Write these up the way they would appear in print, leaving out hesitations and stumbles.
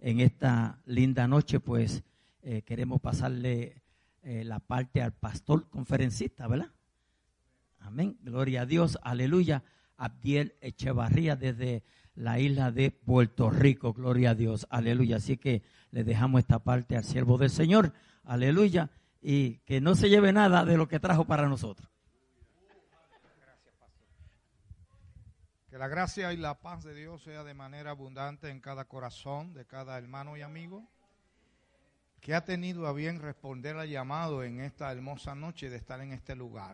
en esta linda noche, pues queremos pasarle la parte al pastor conferencista, ¿verdad? Amén, gloria a Dios, aleluya. Abdiel Echevarría desde la isla de Puerto Rico, gloria a Dios, aleluya. Así que le dejamos esta parte al siervo del Señor, aleluya, y que no se lleve nada de lo que trajo para nosotros. Gracias, pastor. Que la gracia y la paz de Dios sea de manera abundante en cada corazón de cada hermano y amigo que ha tenido a bien responder al llamado en esta hermosa noche de estar en este lugar.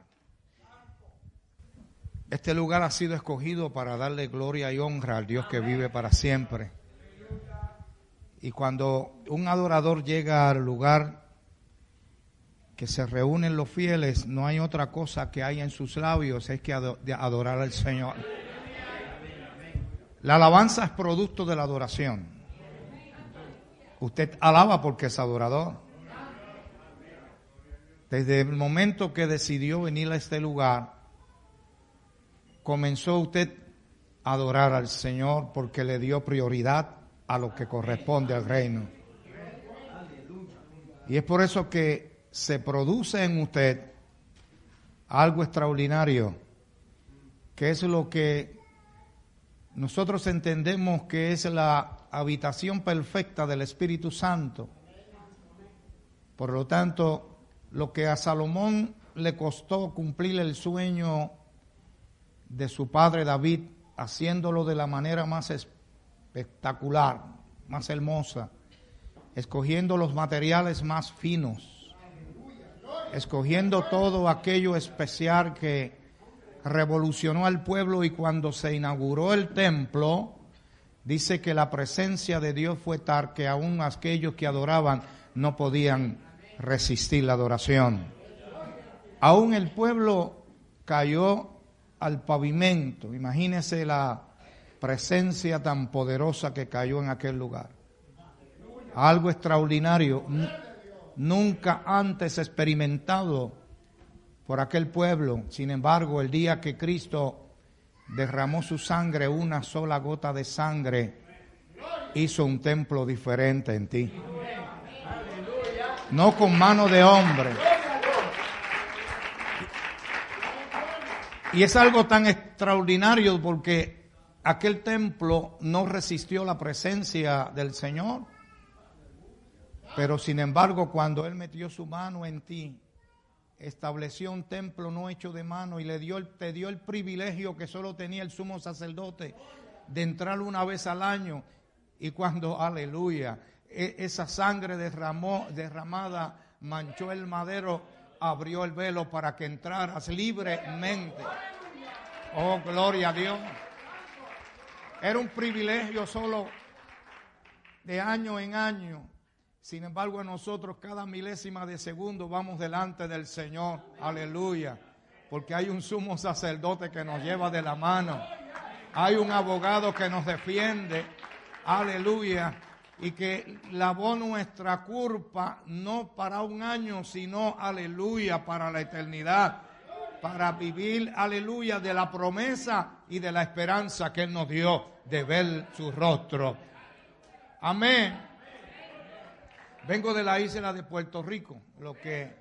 Este lugar ha sido escogido para darle gloria y honra al Dios que vive para siempre. Y cuando un adorador llega al lugar que se reúnen los fieles, no hay otra cosa que hay en sus labios, es que adorar al Señor. La alabanza es producto de la adoración. Usted alaba porque es adorador. Desde el momento que decidió venir a este lugar, comenzó usted a adorar al Señor porque le dio prioridad a lo que corresponde al reino. Y es por eso que se produce en usted algo extraordinario, que es lo que nosotros entendemos que es la habitación perfecta del Espíritu Santo. Por lo tanto, lo que a Salomón le costó cumplir el sueño de su padre David, haciéndolo de la manera más espectacular, más hermosa, escogiendo los materiales más finos, escogiendo todo aquello especial que revolucionó al pueblo, y cuando se inauguró el templo, dice que la presencia de Dios fue tal que aún aquellos que adoraban no podían resistir la adoración. Aún el pueblo cayó al pavimento. Imagínese la presencia tan poderosa que cayó en aquel lugar. Algo extraordinario, nunca antes experimentado por aquel pueblo. Sin embargo, el día que Cristo derramó su sangre, una sola gota de sangre hizo un templo diferente en ti. No con mano de hombre. Y es algo tan extraordinario porque aquel templo no resistió la presencia del Señor. Pero sin embargo, cuando Él metió su mano en ti, estableció un templo no hecho de mano y te dio el privilegio que solo tenía el sumo sacerdote de entrar una vez al año. Y cuando, aleluya, esa sangre derramada manchó el madero, abrió el velo para que entraras libremente. Oh, gloria a Dios. Era un privilegio solo de año en año. Sin embargo, nosotros cada milésima de segundo vamos delante del Señor. Aleluya. Porque hay un sumo sacerdote que nos lleva de la mano. Hay un abogado que nos defiende. Aleluya. Y que lavó nuestra culpa no para un año, sino, aleluya, para la eternidad. Para vivir, aleluya, de la promesa y de la esperanza que Él nos dio de ver su rostro. Amén. Vengo de la isla de Puerto Rico, lo que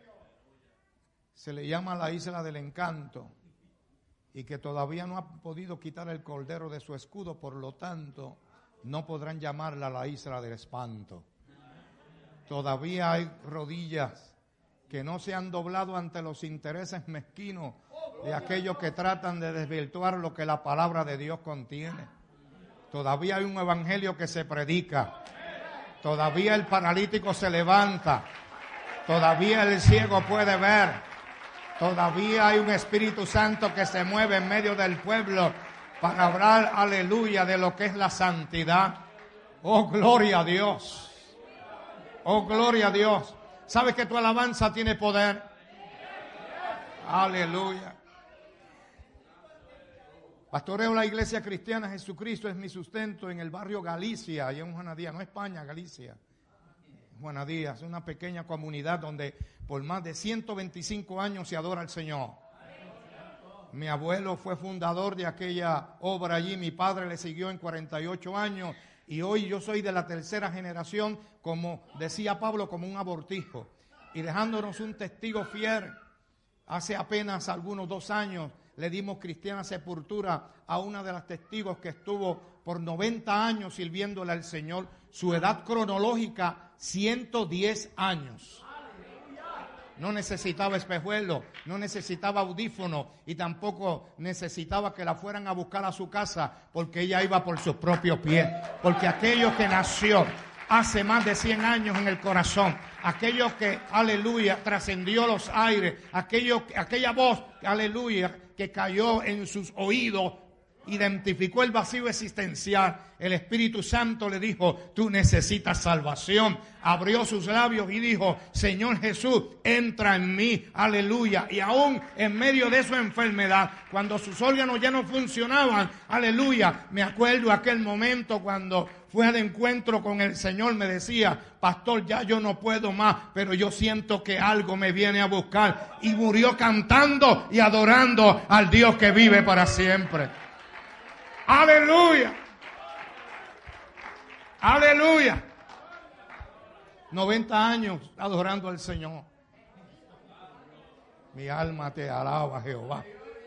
se le llama la isla del encanto, y que todavía no ha podido quitar el cordero de su escudo, por lo tanto, no podrán llamarla la isla del espanto. Todavía hay rodillas que no se han doblado ante los intereses mezquinos de aquellos que tratan de desvirtuar lo que la palabra de Dios contiene. Todavía hay un evangelio que se predica. Todavía el paralítico se levanta. Todavía el ciego puede ver. Todavía hay un Espíritu Santo que se mueve en medio del pueblo para hablar, aleluya, de lo que es la santidad. Oh, gloria a Dios. Oh, gloria a Dios. ¿Sabes que tu alabanza tiene poder? Aleluya. Pastoreo la Iglesia Cristiana Jesucristo es mi sustento en el barrio Galicia, allá en Juana Díaz, no España, Galicia. Juana Díaz, es una pequeña comunidad donde por más de 125 años se adora al Señor. Mi abuelo fue fundador de aquella obra allí, mi padre le siguió en 48 años Y hoy yo soy de la tercera generación, como decía Pablo, como un abortijo. Y dejándonos un testigo fiel, hace apenas algunos 2 años le dimos cristiana sepultura a una de las testigos que estuvo por 90 años sirviéndole al Señor. Su edad cronológica, 110 años. No necesitaba espejuelo, no necesitaba audífono y tampoco necesitaba que la fueran a buscar a su casa, porque ella iba por sus propios pies. Porque aquello que nació hace más de 100 años en el corazón, aquello que, aleluya, trascendió los aires, aquella voz, aleluya, que cayó en sus oídos, identificó el vacío existencial. El Espíritu Santo le dijo: tú necesitas salvación. Abrió sus labios y dijo: Señor Jesús, entra en mí, aleluya. Y aún en medio de su enfermedad, cuando sus órganos ya no funcionaban, aleluya, me acuerdo aquel momento cuando fue al encuentro con el Señor, me decía: pastor, ya yo no puedo más, pero yo siento que algo me viene a buscar. Y murió cantando y adorando al Dios que vive para siempre. Aleluya. Aleluya. 90 años adorando al Señor. Mi alma te alaba, Jehová.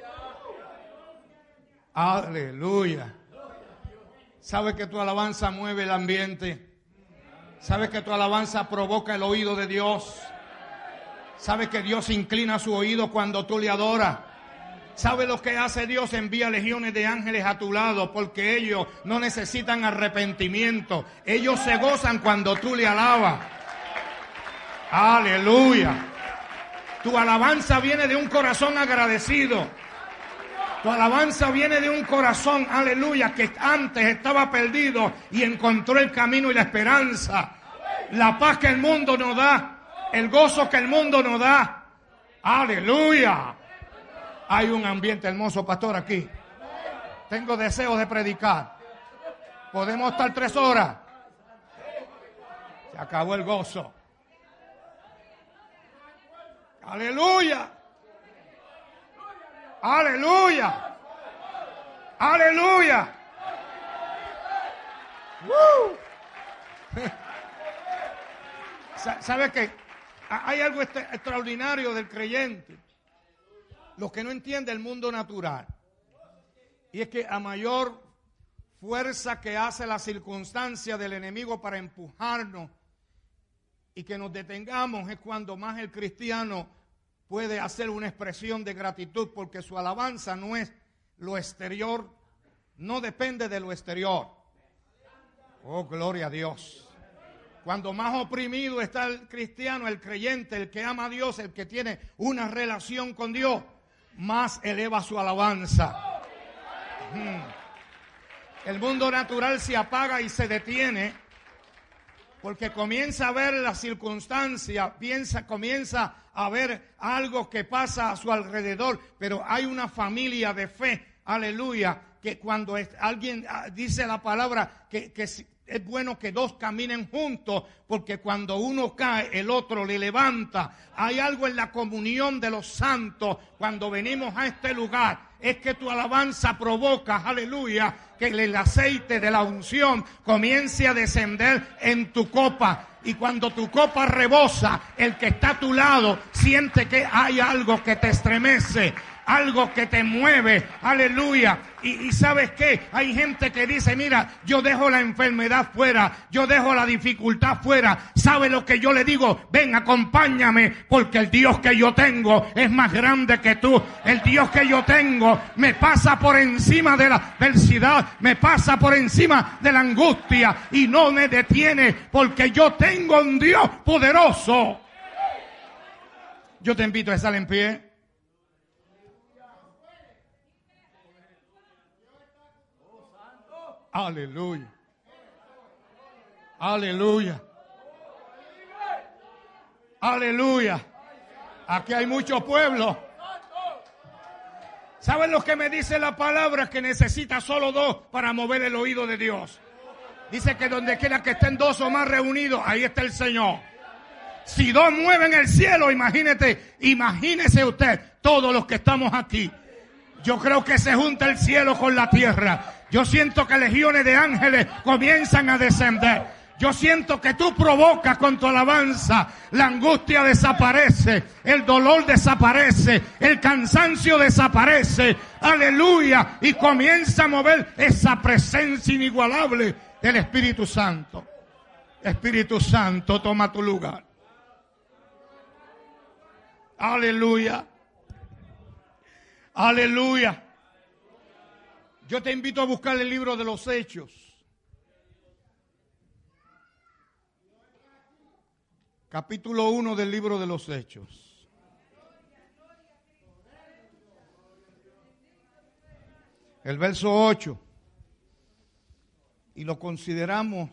Aleluya. ¿Sabes que tu alabanza mueve el ambiente? ¿Sabes que tu alabanza provoca el oído de Dios? ¿Sabes que Dios inclina su oído cuando tú le adoras? ¿Sabe lo que hace Dios? Envía legiones de ángeles a tu lado, porque ellos no necesitan arrepentimiento. Ellos se gozan cuando tú le alabas. Aleluya. Tu alabanza viene de un corazón agradecido. Tu alabanza viene de un corazón, aleluya, que antes estaba perdido y encontró el camino y la esperanza. La paz que el mundo nos da, el gozo que el mundo nos da. Aleluya. Hay un ambiente hermoso, pastor, aquí. Tengo deseo de predicar. Podemos estar 3 horas. Se acabó el gozo. Aleluya. Aleluya. Aleluya. ¿Sabe qué? Hay algo extraordinario del creyente. Los que no entienden el mundo natural. Y es que a mayor fuerza que hace la circunstancia del enemigo para empujarnos y que nos detengamos, es cuando más el cristiano puede hacer una expresión de gratitud, porque su alabanza no es lo exterior, no depende de lo exterior. Oh, gloria a Dios. Cuando más oprimido está el cristiano, el creyente, el que ama a Dios, el que tiene una relación con Dios, más eleva su alabanza. El mundo natural se apaga y se detiene porque comienza a ver la circunstancia, comienza a ver algo que pasa a su alrededor, pero hay una familia de fe, aleluya, que cuando alguien dice la palabra que es bueno que 2 caminen juntos, porque cuando uno cae, el otro le levanta. Hay algo en la comunión de los santos cuando venimos a este lugar. Es que tu alabanza provoca, aleluya, que el aceite de la unción comience a descender en tu copa. Y cuando tu copa rebosa, el que está a tu lado siente que hay algo que te estremece, algo que te mueve, aleluya. Y ¿sabes qué? Hay gente que dice: mira, yo dejo la enfermedad fuera, yo dejo la dificultad fuera. ¿Sabe lo que yo le digo? Ven, acompáñame, porque el Dios que yo tengo es más grande que tú. El Dios que yo tengo me pasa por encima de la adversidad, me pasa por encima de la angustia y no me detiene, porque yo tengo un Dios poderoso. Yo te invito a estar en pie. Aleluya. Aleluya. Aleluya. Aquí hay mucho pueblo. ¿Saben lo que me dice la palabra? Que necesita solo 2 para mover el oído de Dios. Dice que donde quiera que estén 2 o más reunidos, ahí está el Señor. Si 2 mueven el cielo, imagínese usted, todos los que estamos aquí. Yo creo que se junta el cielo con la tierra. Yo siento que legiones de ángeles comienzan a descender. Yo siento que tú provocas con tu alabanza. La angustia desaparece, el dolor desaparece, el cansancio desaparece. Aleluya. Y comienza a mover esa presencia inigualable del Espíritu Santo. Espíritu Santo, toma tu lugar. Aleluya. Aleluya. Yo te invito a buscar el libro de los Hechos. Capítulo 1 del libro de los Hechos. El verso 8. Y lo consideramos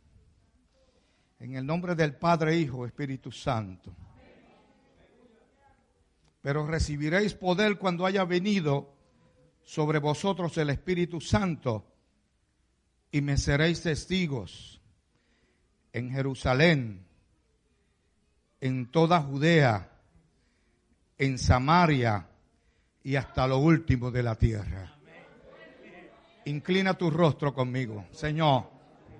en el nombre del Padre, Hijo, Espíritu Santo. Pero recibiréis poder cuando haya venido sobre vosotros el Espíritu Santo, y me seréis testigos en Jerusalén, en toda Judea, en Samaria y hasta lo último de la tierra. Inclina tu rostro conmigo. Señor,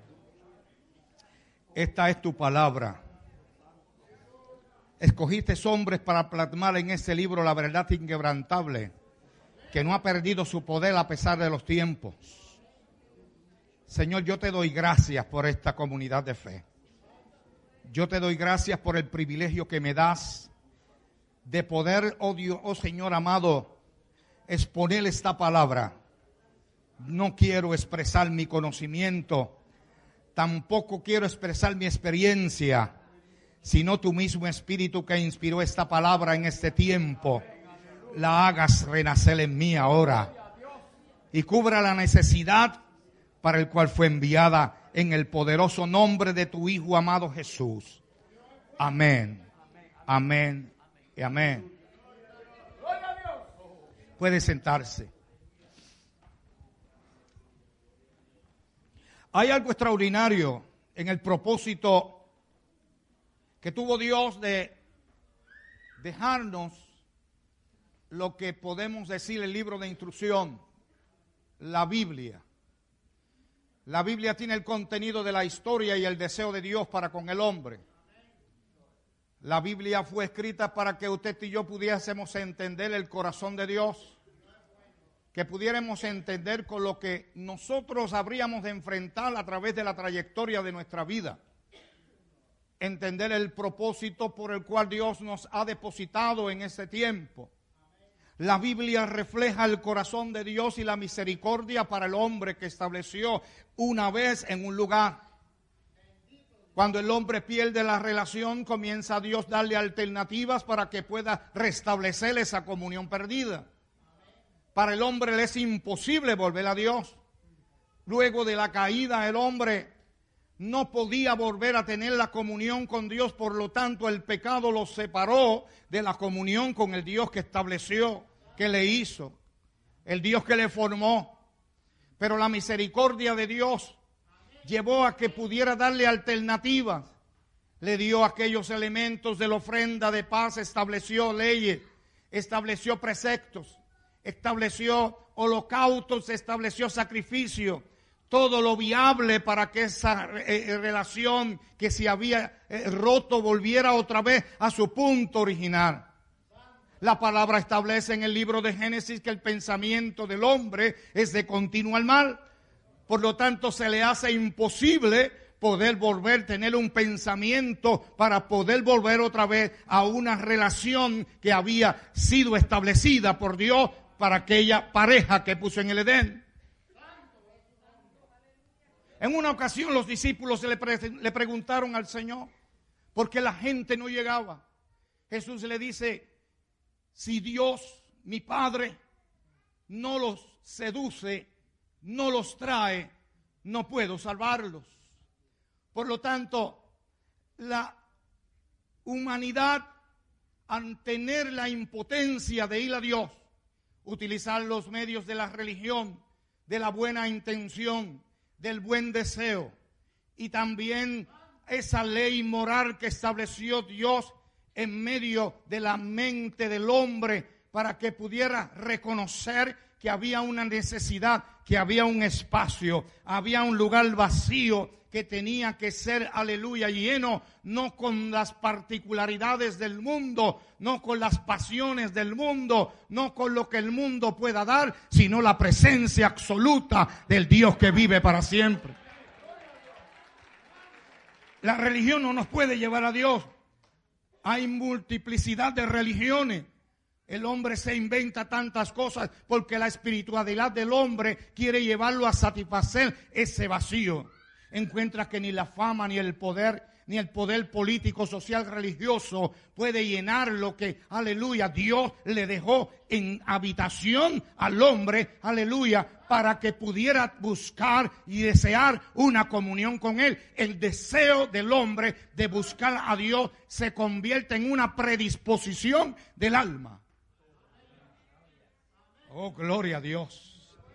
esta es tu palabra. Escogiste hombres para plasmar en ese libro la verdad inquebrantable, que no ha perdido su poder a pesar de los tiempos. Señor, yo te doy gracias por esta comunidad de fe. Yo te doy gracias por el privilegio que me das de poder, oh Dios, oh Señor amado, exponer esta palabra. No quiero expresar mi conocimiento, tampoco quiero expresar mi experiencia, sino tu mismo Espíritu que inspiró esta palabra en este tiempo, la hagas renacer en mí ahora y cubra la necesidad para el cual fue enviada en el poderoso nombre de tu Hijo amado Jesús. Amén, amén y amén. Puede sentarse. Hay algo extraordinario en el propósito que tuvo Dios de dejarnos lo que podemos decir el libro de instrucción, la Biblia. La Biblia tiene el contenido de la historia y el deseo de Dios para con el hombre. La Biblia fue escrita para que usted y yo pudiésemos entender el corazón de Dios, que pudiéramos entender con lo que nosotros habríamos de enfrentar a través de la trayectoria de nuestra vida. Entender el propósito por el cual Dios nos ha depositado en este tiempo. La Biblia refleja el corazón de Dios y la misericordia para el hombre que estableció una vez en un lugar. Cuando el hombre pierde la relación, comienza Dios a darle alternativas para que pueda restablecer esa comunión perdida. Para el hombre le es imposible volver a Dios. Luego de la caída, el hombre no podía volver a tener la comunión con Dios, por lo tanto el pecado lo separó de la comunión con el Dios que estableció, que le hizo, el Dios que le formó. Pero la misericordia de Dios llevó a que pudiera darle alternativas. Le dio aquellos elementos de la ofrenda de paz, estableció leyes, estableció preceptos, estableció holocaustos, estableció sacrificio. Todo lo viable para que esa relación que se había roto volviera otra vez a su punto original. La palabra establece en el libro de Génesis que el pensamiento del hombre es de continuo al mal. Por lo tanto, se le hace imposible poder volver, tener un pensamiento para poder volver otra vez a una relación que había sido establecida por Dios para aquella pareja que puso en el Edén. En una ocasión los discípulos le preguntaron al Señor por qué la gente no llegaba. Jesús le dice: si Dios, mi Padre, no los seduce, no los trae, no puedo salvarlos. Por lo tanto, la humanidad, al tener la impotencia de ir a Dios, utilizar los medios de la religión, de la buena intención, del buen deseo, y también esa ley moral que estableció Dios en medio de la mente del hombre para que pudiera reconocer que había una necesidad que había un espacio, había un lugar vacío que tenía que ser, aleluya, lleno no con las particularidades del mundo, no con las pasiones del mundo, no con lo que el mundo pueda dar, sino la presencia absoluta del Dios que vive para siempre. La religión no nos puede llevar a Dios. Hay multiplicidad de religiones. El hombre se inventa tantas cosas porque la espiritualidad del hombre quiere llevarlo a satisfacer ese vacío. Encuentra que ni la fama, ni el poder político, social, religioso puede llenar lo que, aleluya, Dios le dejó en habitación al hombre, aleluya, para que pudiera buscar y desear una comunión con Él. El deseo del hombre de buscar a Dios se convierte en una predisposición del alma. Oh, gloria a Dios.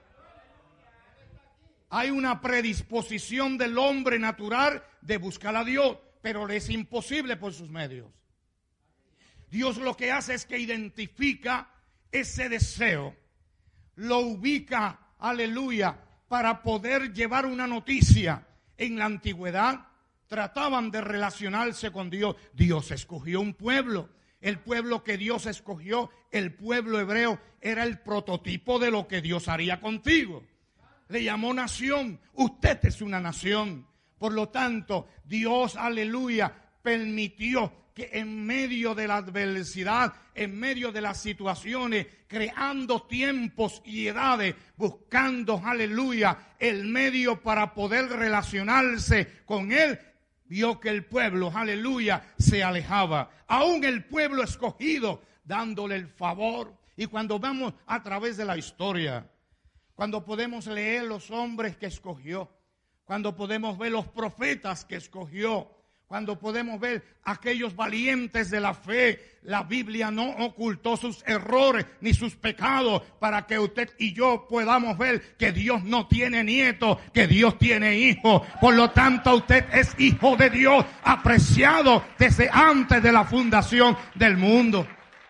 Hay una predisposición del hombre natural de buscar a Dios, pero le es imposible por sus medios. Dios lo que hace es que identifica ese deseo, lo ubica, aleluya, para poder llevar una noticia. En la antigüedad trataban de relacionarse con Dios. Dios escogió un pueblo. El pueblo que Dios escogió, el pueblo hebreo, era el prototipo de lo que Dios haría contigo. Le llamó nación. Usted es una nación. Por lo tanto, Dios, aleluya, permitió que en medio de la adversidad, en medio de las situaciones, creando tiempos y edades, buscando, aleluya, el medio para poder relacionarse con Él, vio que el pueblo, aleluya, se alejaba. Aún el pueblo escogido, dándole el favor. Y cuando vamos a través de la historia, cuando podemos leer los hombres que escogió, cuando podemos ver los profetas que escogió, cuando podemos ver aquellos valientes de la fe, la Biblia no ocultó sus errores ni sus pecados para que usted y yo podamos ver que Dios no tiene nietos, que Dios tiene hijos. Por lo tanto, usted es hijo de Dios, apreciado desde antes de la fundación del mundo.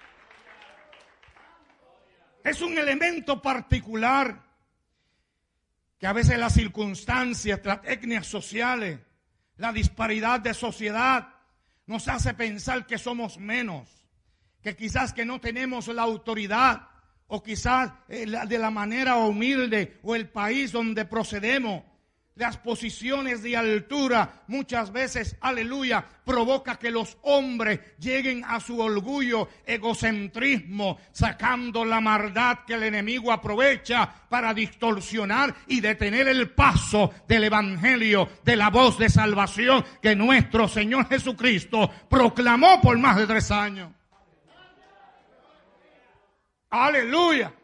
Es un elemento particular que a veces las circunstancias, las etnias sociales, la disparidad de sociedad nos hace pensar que somos menos, que quizás que no tenemos la autoridad o quizás de la manera humilde o el país donde procedemos. Las posiciones de altura muchas veces, aleluya, provoca que los hombres lleguen a su orgullo, egocentrismo, sacando la maldad que el enemigo aprovecha para distorsionar y detener el paso del evangelio, de la voz de salvación que nuestro Señor Jesucristo proclamó por más de 3 años. Aleluya.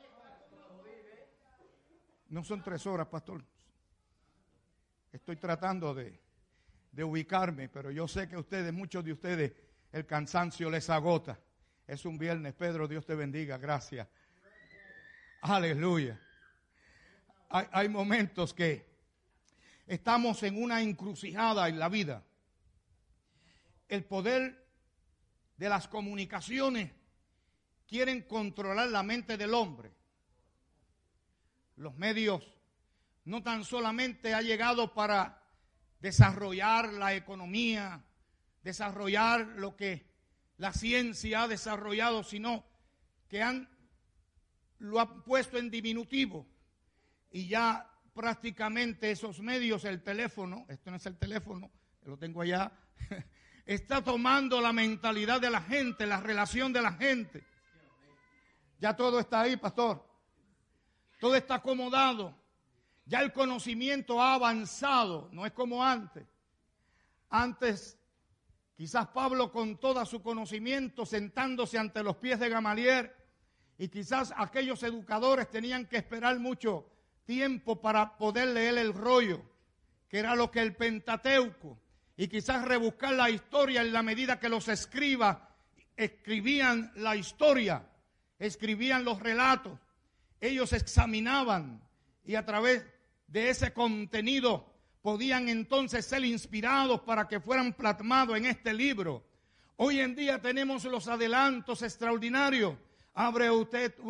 No son 3 horas, pastor. Estoy tratando de ubicarme, pero yo sé que ustedes, muchos de ustedes, el cansancio les agota. Es un viernes, Pedro, Dios te bendiga, gracias. Aleluya. Hay momentos que estamos en una encrucijada en la vida. El poder de las comunicaciones quieren controlar la mente del hombre. Los medios no tan solamente ha llegado para desarrollar la economía, desarrollar lo que la ciencia ha desarrollado, sino que lo han puesto en diminutivo. Y ya prácticamente esos medios, el teléfono, esto no es el teléfono, lo tengo allá, está tomando la mentalidad de la gente, la relación de la gente. Ya todo está ahí, pastor. Todo está acomodado. Ya el conocimiento ha avanzado, no es como antes. Antes, quizás Pablo con todo su conocimiento sentándose ante los pies de Gamaliel, y quizás aquellos educadores tenían que esperar mucho tiempo para poder leer el rollo, que era lo que el Pentateuco, y quizás rebuscar la historia en la medida que los escribas escribían la historia, escribían los relatos. Ellos examinaban y a través de ese contenido podían entonces ser inspirados para que fueran plasmados en este libro. Hoy en día tenemos los adelantos extraordinarios. Abre usted un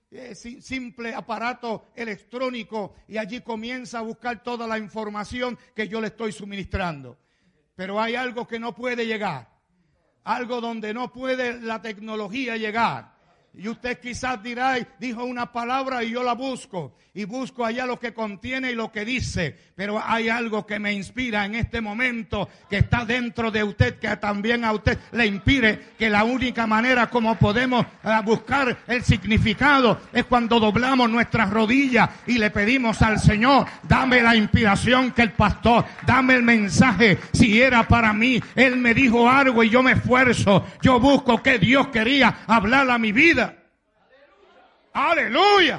simple aparato electrónico y allí comienza a buscar toda la información que yo le estoy suministrando. Pero hay algo que no puede llegar, algo donde no puede la tecnología llegar. Y usted quizás dirá, dijo una palabra y yo la busco. Y busco allá lo que contiene y lo que dice. Pero hay algo que me inspira en este momento que está dentro de usted, que también a usted le inspire, que la única manera como podemos buscar el significado es cuando doblamos nuestras rodillas y le pedimos al Señor, dame la inspiración que el pastor, dame el mensaje. Si era para mí, Él me dijo algo y yo me esfuerzo. Yo busco que Dios quería hablar a mi vida. ¡Aleluya!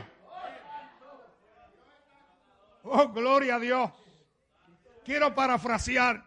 Oh, gloria a Dios. Quiero parafrasear.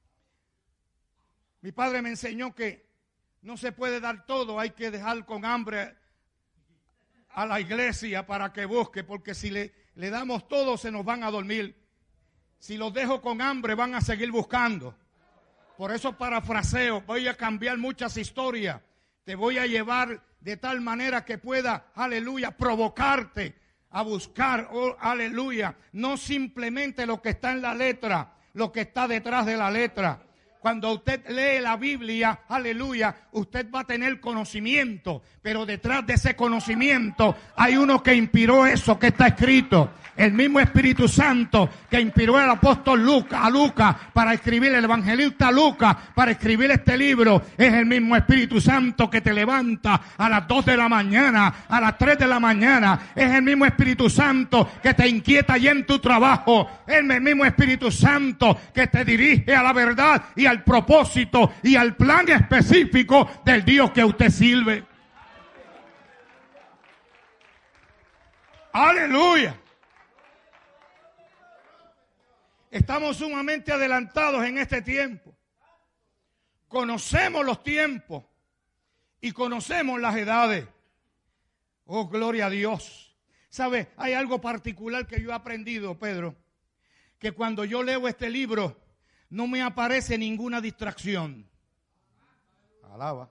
Mi padre me enseñó que no se puede dar todo, hay que dejar con hambre a la iglesia para que busque, porque si le damos todo se nos van a dormir. Si los dejo con hambre van a seguir buscando. Por eso parafraseo, voy a cambiar muchas historias. Te voy a llevar de tal manera que pueda, aleluya, provocarte a buscar, oh, aleluya, no simplemente lo que está en la letra, lo que está detrás de la letra. Cuando usted lee la Biblia, aleluya, usted va a tener conocimiento, pero detrás de ese conocimiento hay uno que inspiró eso que está escrito. El mismo Espíritu Santo que inspiró al apóstol Lucas para escribir, el evangelista Lucas para escribir este libro, es el mismo Espíritu Santo que te levanta a las 2 de la mañana, a las 3 de la mañana. Es el mismo Espíritu Santo que te inquieta allí en tu trabajo. Es el mismo Espíritu Santo que te dirige a la verdad y al propósito y al plan específico del Dios que usted sirve. Aleluya. Estamos sumamente adelantados en este tiempo. Conocemos los tiempos y conocemos las edades. Oh, gloria a Dios. ¿Sabe? Hay algo particular que yo he aprendido, Pedro, que cuando yo leo este libro no me aparece ninguna distracción. Alaba.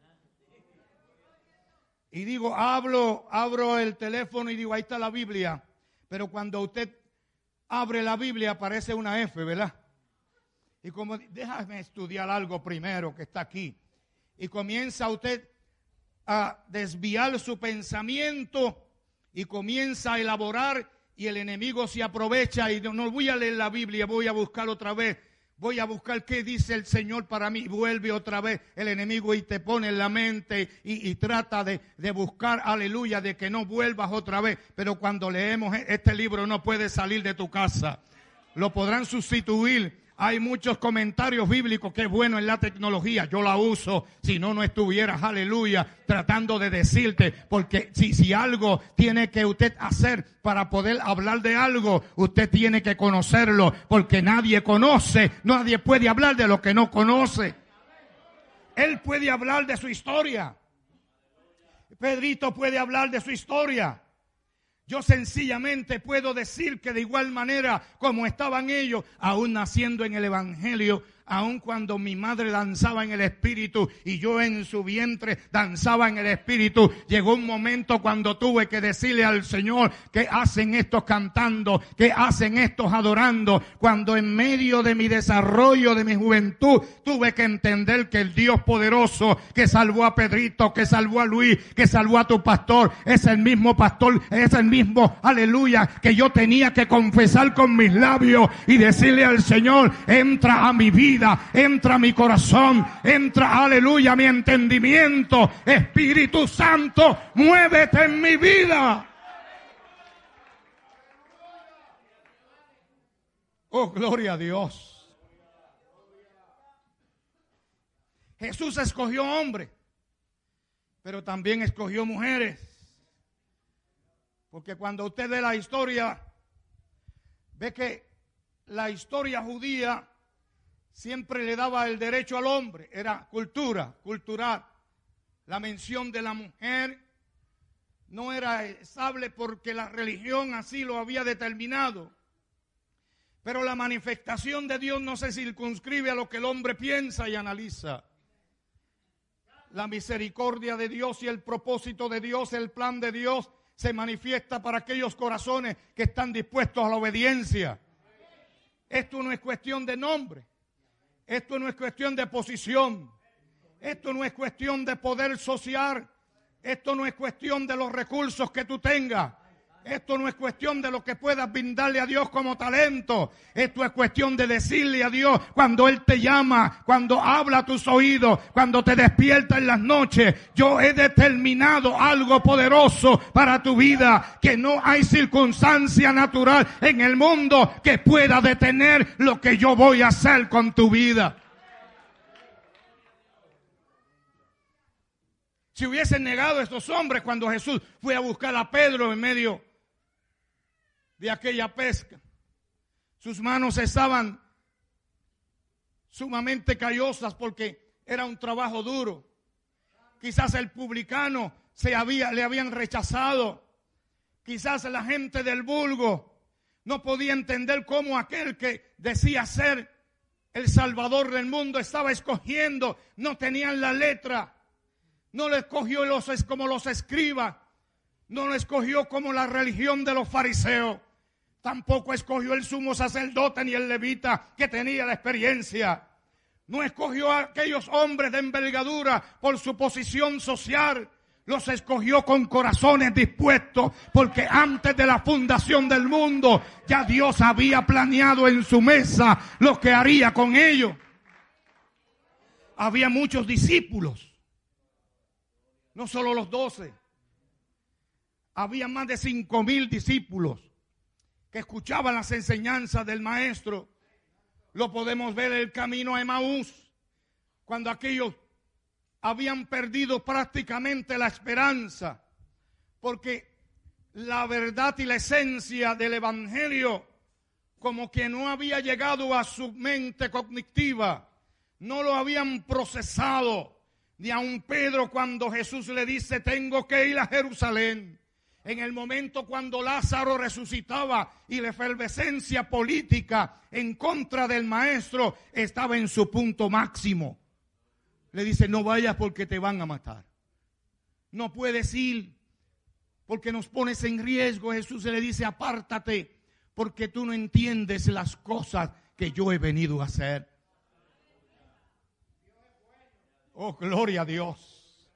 Y digo, abro el teléfono y digo, ahí está la Biblia. Pero cuando usted abre la Biblia aparece una F, ¿verdad? Y como, déjame estudiar algo primero que está aquí. Y comienza usted a desviar su pensamiento y comienza a elaborar y el enemigo se aprovecha y no voy a leer la Biblia, voy a buscar otra vez. Voy a buscar qué dice el Señor para mí. Vuelve otra vez el enemigo y te pone en la mente y trata de buscar, aleluya, de que no vuelvas otra vez. Pero cuando leemos este libro no puede salir de tu casa. Lo podrán sustituir. Hay muchos comentarios bíblicos, que es bueno en la tecnología. Yo la uso, si no estuvieras, aleluya, tratando de decirte. Porque si algo tiene que usted hacer para poder hablar de algo, usted tiene que conocerlo. Porque nadie puede hablar de lo que no conoce. Él puede hablar de su historia. Pedrito puede hablar de su historia. Yo sencillamente puedo decir que de igual manera como estaban ellos, aún naciendo en el evangelio, aun cuando mi madre danzaba en el espíritu y yo en su vientre danzaba en el espíritu, llegó un momento cuando tuve que decirle al Señor, ¿qué hacen estos cantando? ¿Qué hacen estos adorando? Cuando en medio de mi desarrollo, de mi juventud, tuve que entender que el Dios poderoso que salvó a Pedrito, que salvó a Luis, que salvó a tu pastor, es el mismo pastor, es el mismo, aleluya, que yo tenía que confesar con mis labios y decirle al Señor, entra a mi vida, entra a mi corazón, entra, aleluya, a mi entendimiento. Espíritu Santo, muévete en mi vida. Oh, gloria a Dios. Jesús escogió hombres, pero también escogió mujeres. Porque cuando usted ve la historia, ve que la historia judía siempre le daba el derecho al hombre, era cultural. La mención de la mujer no era estable porque la religión así lo había determinado. Pero la manifestación de Dios no se circunscribe a lo que el hombre piensa y analiza. La misericordia de Dios y el propósito de Dios, el plan de Dios, se manifiesta para aquellos corazones que están dispuestos a la obediencia. Esto no es cuestión de nombre. Esto no es cuestión de posición. Esto no es cuestión de poder social. Esto no es cuestión de los recursos que tú tengas. Esto no es cuestión de lo que puedas brindarle a Dios como talento. Esto es cuestión de decirle a Dios cuando Él te llama, cuando habla a tus oídos, cuando te despierta en las noches. Yo he determinado algo poderoso para tu vida, que no hay circunstancia natural en el mundo que pueda detener lo que yo voy a hacer con tu vida. Si hubiesen negado a estos hombres cuando Jesús fue a buscar a Pedro en medio de aquella pesca, sus manos estaban sumamente callosas porque era un trabajo duro. Quizás el publicano le habían rechazado. Quizás la gente del vulgo no podía entender cómo aquel que decía ser el Salvador del mundo estaba escogiendo, no tenían la letra. No lo escogió como los escribas, no lo escogió como la religión de los fariseos, tampoco escogió el sumo sacerdote ni el levita que tenía la experiencia. No escogió a aquellos hombres de envergadura por su posición social, los escogió con corazones dispuestos, porque antes de la fundación del mundo ya Dios había planeado en su mesa lo que haría con ellos. Había muchos discípulos. No solo los 12. Había más de 5,000 discípulos que escuchaban las enseñanzas del maestro. Lo podemos ver en el camino a Emaús, cuando aquellos habían perdido prácticamente la esperanza, porque la verdad y la esencia del evangelio como que no había llegado a su mente cognitiva, no lo habían procesado. Ni aun Pedro, cuando Jesús le dice tengo que ir a Jerusalén, en el momento cuando Lázaro resucitaba y la efervescencia política en contra del maestro estaba en su punto máximo, le dice no vayas porque te van a matar, no puedes ir porque nos pones en riesgo. Jesús le dice apártate porque tú no entiendes las cosas que yo he venido a hacer. Oh, gloria a Dios.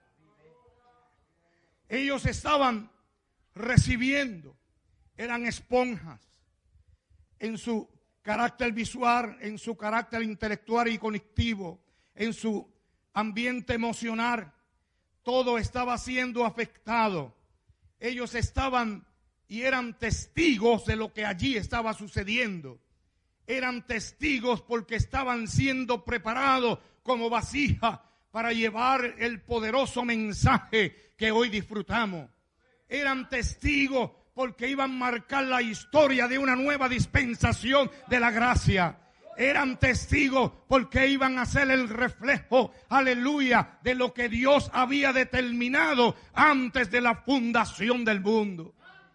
Ellos estaban recibiendo, eran esponjas en su carácter visual, en su carácter intelectual y cognitivo, en su ambiente emocional. Todo estaba siendo afectado. Ellos estaban y eran testigos de lo que allí estaba sucediendo. Eran testigos porque estaban siendo preparados como vasija para llevar el poderoso mensaje que hoy disfrutamos. Eran testigos porque iban a marcar la historia de una nueva dispensación de la gracia. Eran testigos porque iban a ser el reflejo, aleluya, de lo que Dios había determinado antes de la fundación del mundo.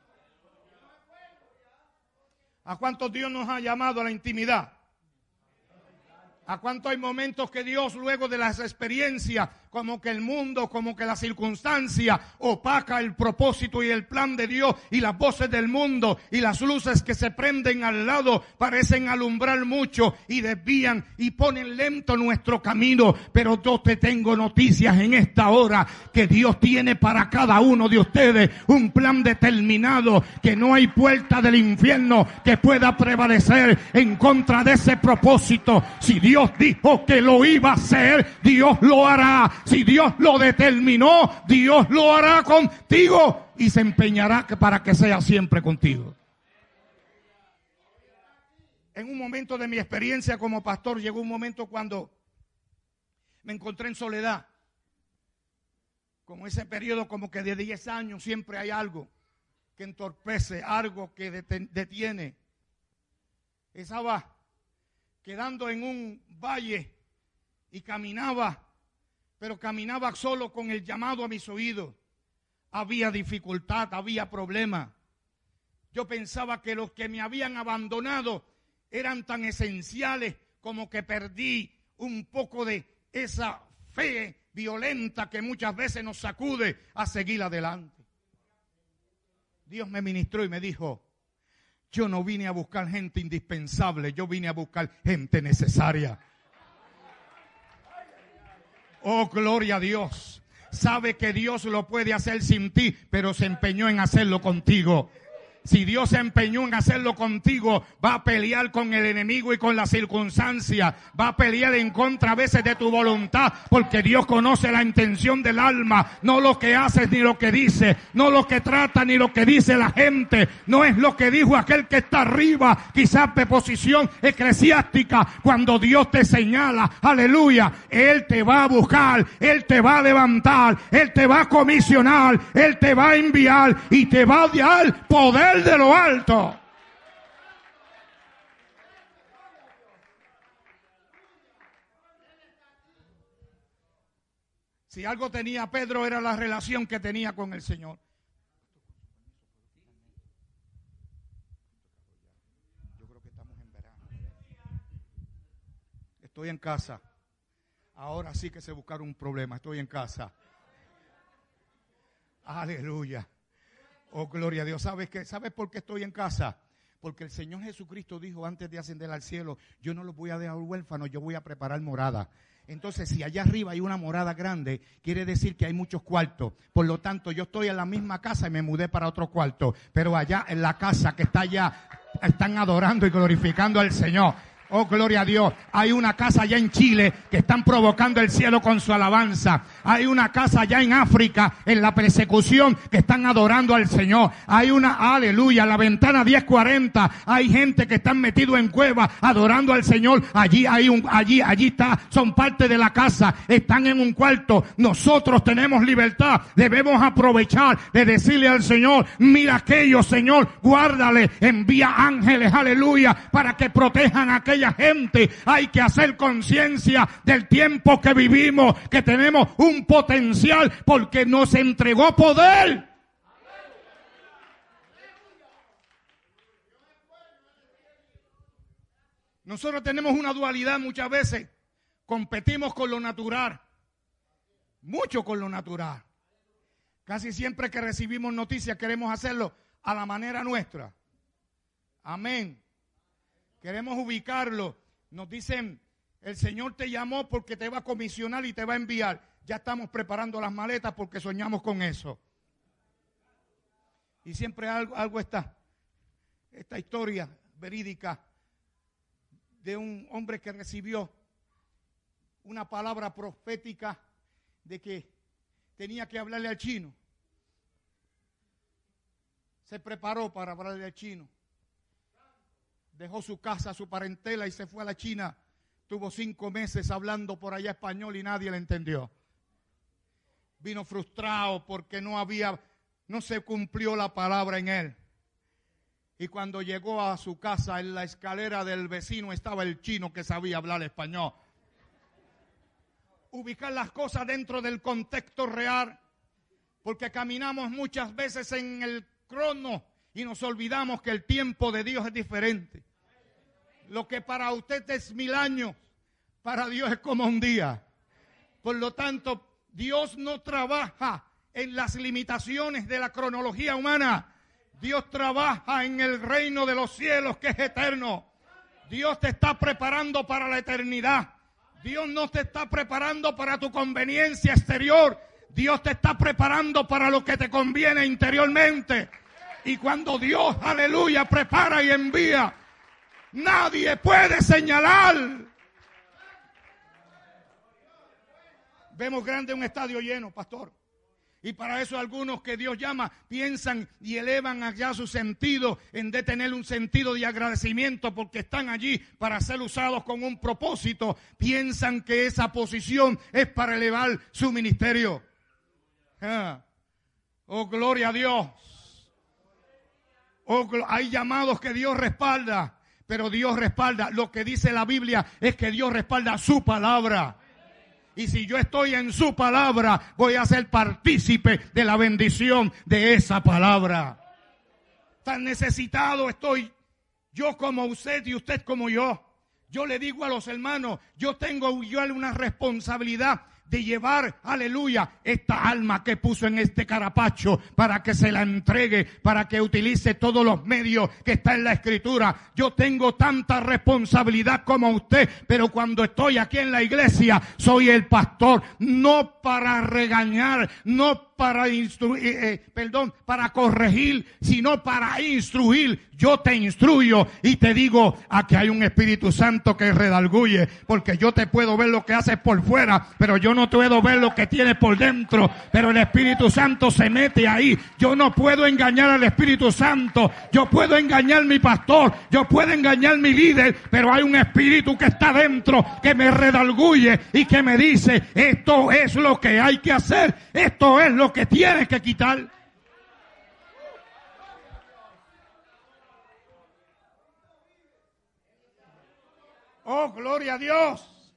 ¿A cuántos Dios nos ha llamado a la intimidad? ¿A cuánto hay momentos que Dios, luego de las experiencias, como que el mundo, como que la circunstancia opaca el propósito y el plan de Dios, y las voces del mundo y las luces que se prenden al lado parecen alumbrar mucho y desvían y ponen lento nuestro camino? Pero yo te tengo noticias en esta hora, que Dios tiene para cada uno de ustedes un plan determinado, que no hay puerta del infierno que pueda prevalecer en contra de ese propósito. Si Dios dijo que lo iba a hacer, Dios lo hará. Si Dios lo determinó, Dios lo hará contigo y se empeñará para que sea siempre contigo. En un momento de mi experiencia como pastor, llegó un momento cuando me encontré en soledad. Como ese periodo como que de 10 años siempre hay algo que entorpece, algo que detiene. Estaba quedando en un valle y caminaba, pero caminaba solo con el llamado a mis oídos. Había dificultad, había problema. Yo pensaba que los que me habían abandonado eran tan esenciales como que perdí un poco de esa fe violenta que muchas veces nos sacude a seguir adelante. Dios me ministró y me dijo, yo no vine a buscar gente indispensable, yo vine a buscar gente necesaria. Oh, gloria a Dios. Sabe que Dios lo puede hacer sin ti, pero se empeñó en hacerlo contigo. Si Dios se empeñó en hacerlo contigo, va a pelear con el enemigo y con las circunstancias. Va a pelear en contra a veces de tu voluntad, porque Dios conoce la intención del alma. No lo que haces ni lo que dices, no lo que trata ni lo que dice la gente. No es lo que dijo aquel que está arriba, quizás de posición eclesiástica. Cuando Dios te señala, aleluya, Él te va a buscar, Él te va a levantar, Él te va a comisionar, Él te va a enviar y te va a dar poder de lo alto. Si algo tenía Pedro era la relación que tenía con el Señor. Yo creo que estamos en verano. Estoy en casa. Ahora sí que se buscaron un problema. Estoy en casa. Aleluya. Oh, gloria a Dios. ¿Sabes qué? ¿Sabes por qué estoy en casa? Porque el Señor Jesucristo dijo antes de ascender al cielo, yo no los voy a dejar huérfanos, yo voy a preparar morada. Entonces, si allá arriba hay una morada grande, quiere decir que hay muchos cuartos. Por lo tanto, yo estoy en la misma casa y me mudé para otro cuarto. Pero allá en la casa que está allá, están adorando y glorificando al Señor. Oh, gloria a Dios. Hay una casa allá en Chile que están provocando el cielo con su alabanza. Hay una casa allá en África, en la persecución, que están adorando al Señor. Hay una, aleluya, la ventana 1040. Hay gente que están metidos en cuevas adorando al Señor. Allí está, son parte de la casa. Están en un cuarto. Nosotros tenemos libertad. Debemos aprovechar de decirle al Señor, mira aquello, Señor, guárdale, envía ángeles, aleluya, para que protejan a aquella gente. Hay que hacer conciencia del tiempo que vivimos, que tenemos un potencial porque nos entregó poder. Nosotros tenemos una dualidad muchas veces. Competimos con lo natural, mucho con lo natural. Casi siempre que recibimos noticias queremos hacerlo a la manera nuestra. Amén. Queremos ubicarlo. Nos dicen, el Señor te llamó porque te va a comisionar y te va a enviar. Ya estamos preparando las maletas porque soñamos con eso. Y siempre algo está. Esta historia verídica de un hombre que recibió una palabra profética de que tenía que hablarle al chino. Se preparó para hablarle al chino. Dejó su casa, su parentela y se fue a la China. Tuvo 5 meses hablando por allá español y nadie le entendió. Vino frustrado porque no se cumplió la palabra en él. Y cuando llegó a su casa, en la escalera del vecino estaba el chino que sabía hablar español. Ubicar las cosas dentro del contexto real, porque caminamos muchas veces en el crono y nos olvidamos que el tiempo de Dios es diferente. Lo que para usted es 1000 años, para Dios es como un día. Por lo tanto, Dios no trabaja en las limitaciones de la cronología humana. Dios trabaja en el reino de los cielos, que es eterno. Dios te está preparando para la eternidad. Dios no te está preparando para tu conveniencia exterior. Dios te está preparando para lo que te conviene interiormente. Y cuando Dios, aleluya, prepara y envía, nadie puede señalar. Vemos grande un estadio lleno, pastor. Y para eso algunos que Dios llama piensan y elevan allá su sentido en de tener un sentido de agradecimiento porque están allí para ser usados con un propósito. Piensan que esa posición es para elevar su ministerio. Oh, gloria a Dios. Oh, hay llamados que Dios respalda, pero Dios respalda. Lo que dice la Biblia es que Dios respalda su palabra. Y si yo estoy en su palabra, voy a ser partícipe de la bendición de esa palabra. Tan necesitado estoy yo como usted y usted como yo. Yo le digo a los hermanos, yo tengo una responsabilidad de llevar, aleluya, esta alma que puso en este carapacho para que se la entregue, para que utilice todos los medios que está en la Escritura. Yo tengo tanta responsabilidad como usted, pero cuando estoy aquí en la iglesia, soy el pastor, no para regañar, no para para corregir, sino para instruir. Yo te instruyo y te digo, aquí hay un Espíritu Santo que redarguye, porque yo te puedo ver lo que haces por fuera, pero yo no puedo ver lo que tienes por dentro, pero el Espíritu Santo se mete ahí. Yo no puedo engañar al Espíritu Santo, yo puedo engañar a mi pastor, yo puedo engañar a mi líder, pero hay un Espíritu que está dentro, que me redarguye y que me dice, esto es lo que hay que hacer, esto es lo que tienes que quitar. Oh, gloria a Dios.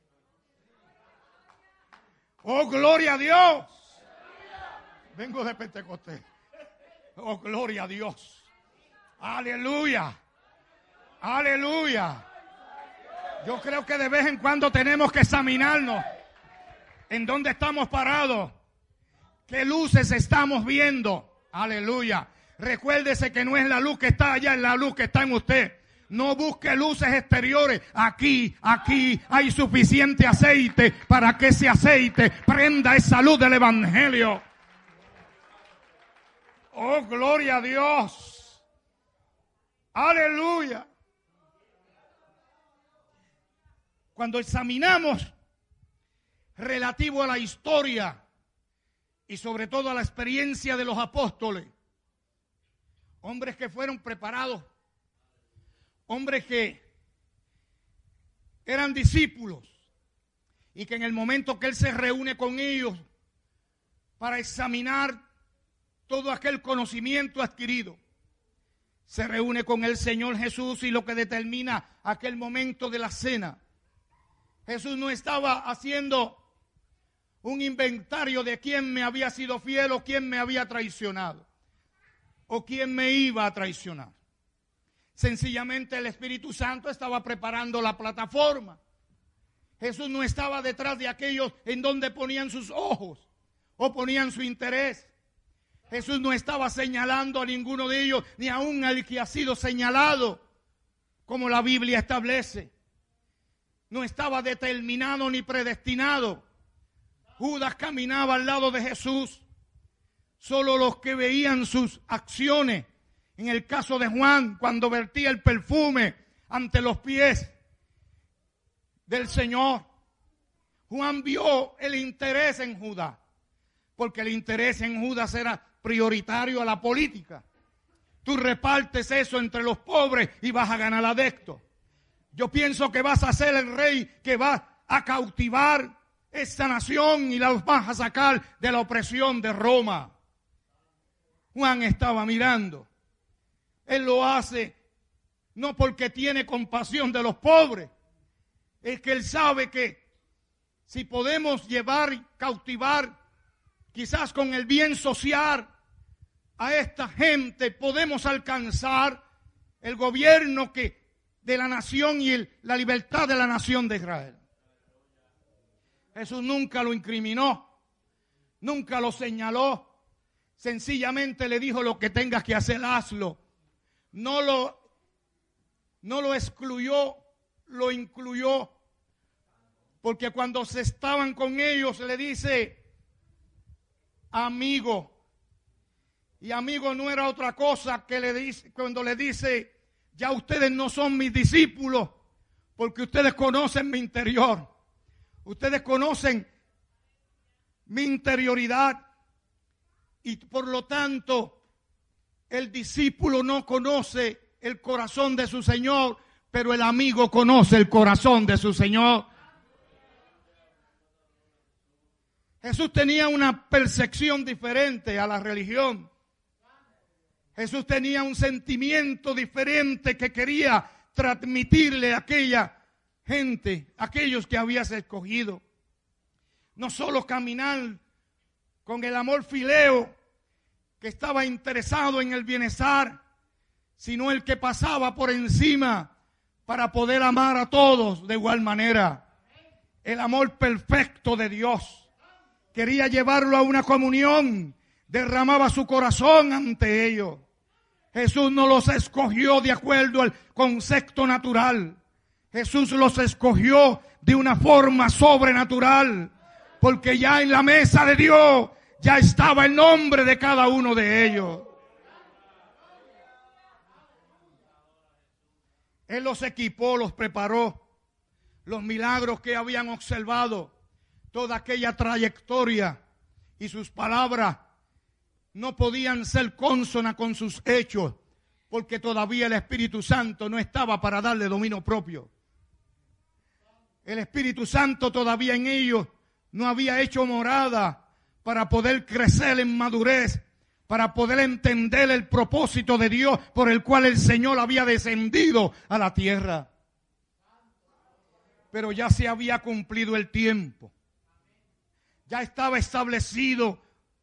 Oh, gloria a Dios. Vengo de Pentecostés. Oh, gloria a Dios. Aleluya. Aleluya. Yo creo que de vez en cuando tenemos que examinarnos en dónde estamos parados, qué luces estamos viendo. Aleluya. Recuérdese que no es la luz que está allá, es la luz que está en usted. No busque luces exteriores. Aquí hay suficiente aceite para que ese aceite prenda esa luz del Evangelio. Oh, gloria a Dios. Aleluya. Cuando examinamos relativo a la historia y sobre todo a la experiencia de los apóstoles, hombres que fueron preparados, hombres que eran discípulos y que en el momento que Él se reúne con ellos para examinar todo aquel conocimiento adquirido, se reúne con el Señor Jesús y lo que determina aquel momento de la cena. Jesús no estaba haciendo un inventario de quién me había sido fiel o quién me había traicionado o quién me iba a traicionar. Sencillamente el Espíritu Santo estaba preparando la plataforma. Jesús no estaba detrás de aquellos en donde ponían sus ojos o ponían su interés. Jesús no estaba señalando a ninguno de ellos, ni aún al que ha sido señalado, como la Biblia establece. No estaba determinado ni predestinado. Judas caminaba al lado de Jesús. Solo los que veían sus acciones. En el caso de Juan, cuando vertía el perfume ante los pies del Señor, Juan vio el interés en Judas, porque el interés en Judas era prioritario a la política. Tú repartes eso entre los pobres y vas a ganar adeptos. Yo pienso que vas a ser el rey que va a cautivar esta nación y la vas a sacar de la opresión de Roma. Juan estaba mirando. Él lo hace no porque tiene compasión de los pobres. Es que él sabe que si podemos llevar y cautivar, quizás con el bien social, a esta gente, podemos alcanzar el gobierno de la nación y la libertad de la nación de Israel. Jesús nunca lo incriminó, nunca lo señaló. Sencillamente le dijo: lo que tengas que hacer, hazlo. No lo excluyó, lo incluyó. Porque cuando se estaban con ellos le dice amigo. Y amigo no era otra cosa que le dice, cuando le dice: ya ustedes no son mis discípulos, porque ustedes conocen mi interior. Ustedes conocen mi interioridad. Y por lo tanto, el discípulo no conoce el corazón de su Señor, pero el amigo conoce el corazón de su Señor. Jesús tenía una percepción diferente a la religión. Jesús tenía un sentimiento diferente que quería transmitirle a aquella gente, aquellos que habías escogido. No solo caminar con el amor fileo, que estaba interesado en el bienestar, sino el que pasaba por encima para poder amar a todos de igual manera. El amor perfecto de Dios. quería llevarlo a una comunión, derramaba su corazón ante ellos. Jesús no los escogió de acuerdo al concepto natural. Jesús los escogió de una forma sobrenatural, porque ya en la mesa de Dios ya estaba el nombre de cada uno de ellos. Él los equipó, los preparó. Los milagros que habían observado, toda aquella trayectoria y sus palabras no podían ser cónsonas con sus hechos, porque todavía el Espíritu Santo no estaba para darle dominio propio. El Espíritu Santo todavía en ellos no había hecho morada para poder crecer en madurez, para poder entender el propósito de Dios por el cual el Señor había descendido a la tierra. Pero ya se había cumplido el tiempo. Ya estaba establecido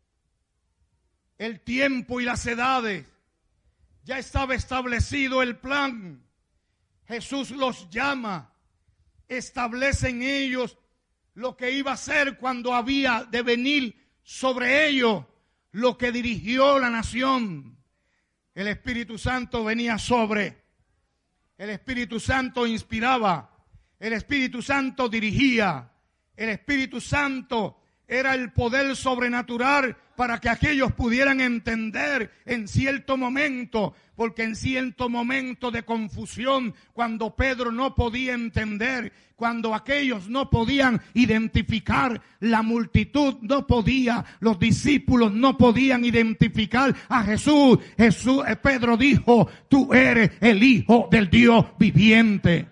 el tiempo y las edades. Ya estaba establecido el plan. Jesús los llama, establece en ellos lo que iba a ser cuando había de venir sobre ellos lo que dirigió la nación. El Espíritu Santo venía sobre. El Espíritu Santo inspiraba. El Espíritu Santo dirigía. El Espíritu Santo era el poder sobrenatural para que aquellos pudieran entender en cierto momento, porque en cierto momento de confusión, cuando Pedro no podía entender, cuando aquellos no podían identificar, la multitud no podía, los discípulos no podían identificar a Jesús. Pedro dijo: tú eres el Hijo del Dios viviente.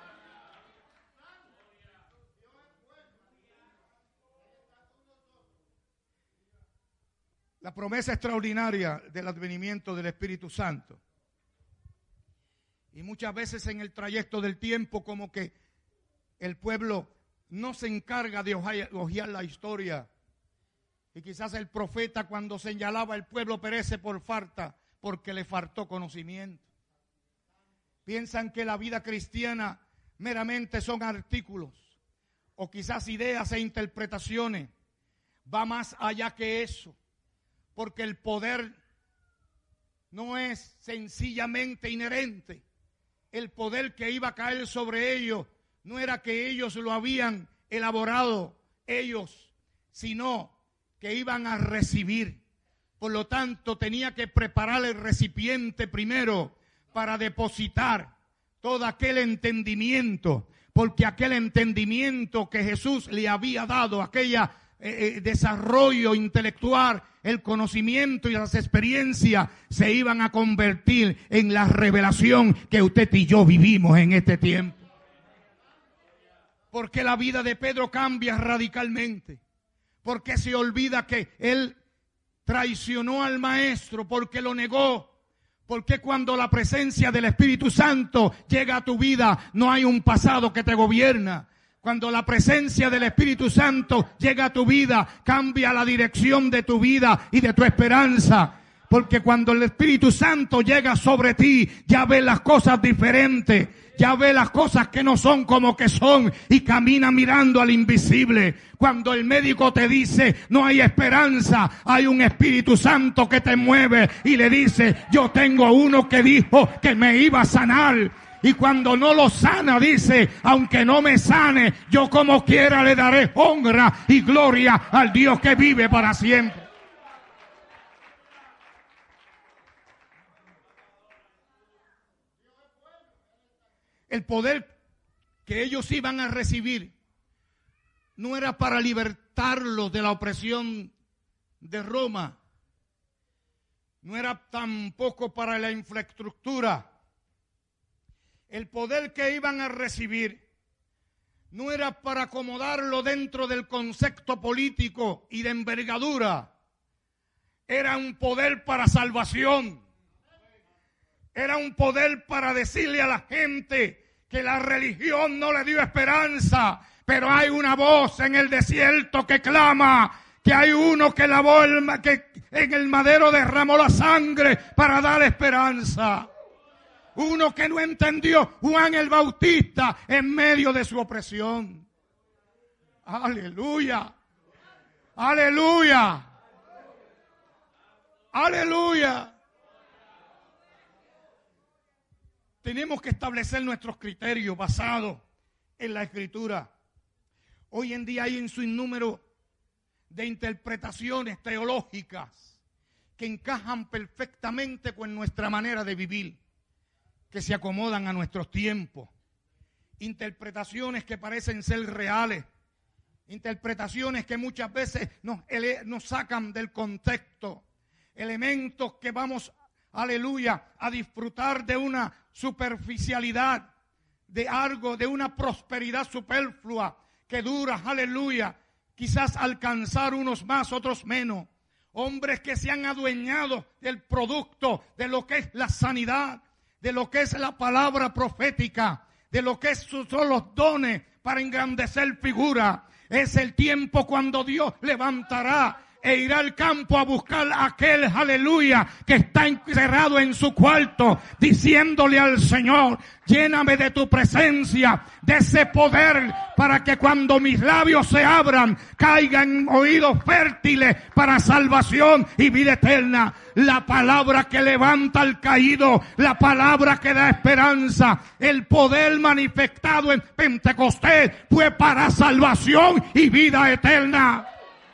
La promesa extraordinaria del advenimiento del Espíritu Santo. Y muchas veces en el trayecto del tiempo, como que el pueblo no se encarga de hojear la historia. Y quizás el profeta, cuando señalaba el pueblo perece por falta, porque le faltó conocimiento. Piensan que la vida cristiana meramente son artículos, o quizás ideas e interpretaciones. Va más allá que eso. Porque el poder no es sencillamente inherente. El poder que iba a caer sobre ellos no era que ellos lo habían elaborado ellos, sino que iban a recibir. Por lo tanto, tenía que preparar el recipiente primero para depositar todo aquel entendimiento, porque aquel entendimiento que Jesús le había dado, aquella desarrollo intelectual, el conocimiento y las experiencias se iban a convertir en la revelación que usted y yo vivimos en este tiempo. Porque la vida de Pedro cambia radicalmente. Porque se olvida que él traicionó al maestro, porque lo negó. Porque cuando la presencia del Espíritu Santo llega a tu vida, no hay un pasado que te gobierna. Cuando la presencia del Espíritu Santo llega a tu vida, cambia la dirección de tu vida y de tu esperanza. Porque cuando el Espíritu Santo llega sobre ti, ya ves las cosas diferentes. Ya ves las cosas que no son como que son y camina mirando al invisible. Cuando el médico te dice no hay esperanza, hay un Espíritu Santo que te mueve y le dice: yo tengo uno que dijo que me iba a sanar. Y cuando no lo sana, dice: aunque no me sane, yo como quiera le daré honra y gloria al Dios que vive para siempre. El poder que ellos iban a recibir no era para libertarlos de la opresión de Roma. No era tampoco para la infraestructura. El poder que iban a recibir no era para acomodarlo dentro del concepto político y de envergadura. Era un poder para salvación. Era un poder para decirle a la gente que la religión no le dio esperanza, pero hay una voz en el desierto que clama, que hay uno que que en el madero derramó la sangre para dar esperanza. Uno que no entendió, Juan el Bautista, en medio de su opresión. Aleluya. Aleluya. Aleluya. Tenemos que establecer nuestros criterios basados en la Escritura. Hoy en día hay un sinnúmero de interpretaciones teológicas que encajan perfectamente con nuestra manera de vivir, que se acomodan a nuestros tiempos. Interpretaciones que parecen ser reales, interpretaciones que muchas veces nos sacan del contexto, elementos que vamos, aleluya, a disfrutar de una superficialidad, de algo, de una prosperidad superflua que dura, aleluya, quizás alcanzar unos más, otros menos. Hombres que se han adueñado del producto, de lo que es la sanidad, de lo que es la palabra profética, de lo que son los dones para engrandecer figura. Es el tiempo cuando Dios levantará e irá al campo a buscar a aquel, aleluya, que está encerrado en su cuarto, diciéndole al Señor: lléname de tu presencia, de ese poder, para que cuando mis labios se abran, caigan oídos fértiles para salvación y vida eterna. La palabra que levanta al caído, la palabra que da esperanza, el poder manifestado en Pentecostés fue para salvación y vida eterna.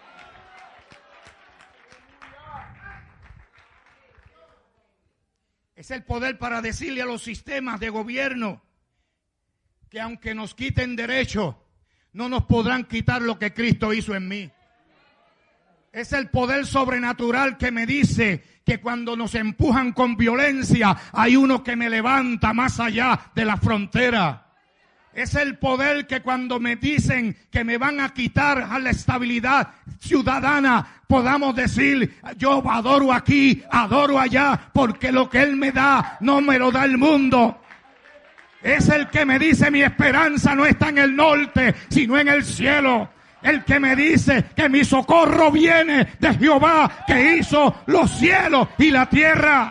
Es el poder para decirle a los sistemas de gobierno que aunque nos quiten derechos, no nos podrán quitar lo que Cristo hizo en mí. Es el poder sobrenatural que me dice que cuando nos empujan con violencia, hay uno que me levanta más allá de la frontera. Es el poder que cuando me dicen que me van a quitar a la estabilidad ciudadana, podamos decir: yo adoro aquí, adoro allá, porque lo que Él me da, no me lo da el mundo. Es el que me dice: mi esperanza no está en el norte, sino en el cielo. El que me dice que mi socorro viene de Jehová, que hizo los cielos y la tierra.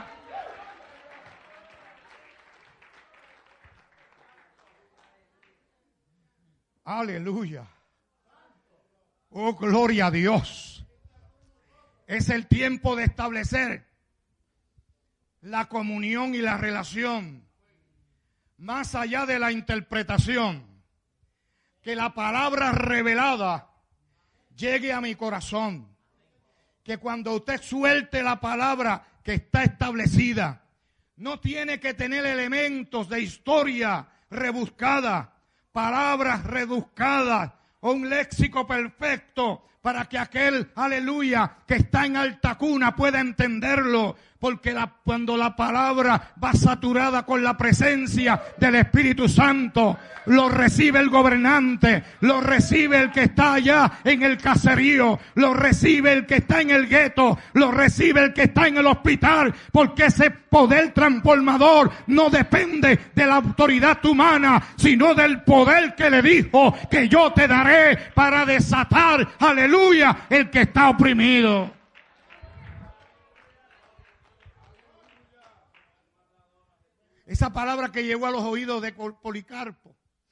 Aleluya. Oh, gloria a Dios. Es el tiempo de establecer la comunión y la relación más allá de la interpretación. Que la palabra revelada llegue a mi corazón. Que cuando usted suelte la palabra que está establecida, no tiene que tener elementos de historia rebuscada, palabras rebuscadas o un léxico perfecto para que aquel, aleluya, que está en alta cuna pueda entenderlo. Porque cuando la palabra va saturada con la presencia del Espíritu Santo, lo recibe el gobernante, lo recibe el que está allá en el caserío, lo recibe el que está en el gueto, lo recibe el que está en el hospital, porque ese poder transformador no depende de la autoridad humana, sino del poder que le dijo que yo te daré para desatar, aleluya, el que está oprimido. Esa palabra que llegó a los oídos de Policarpo,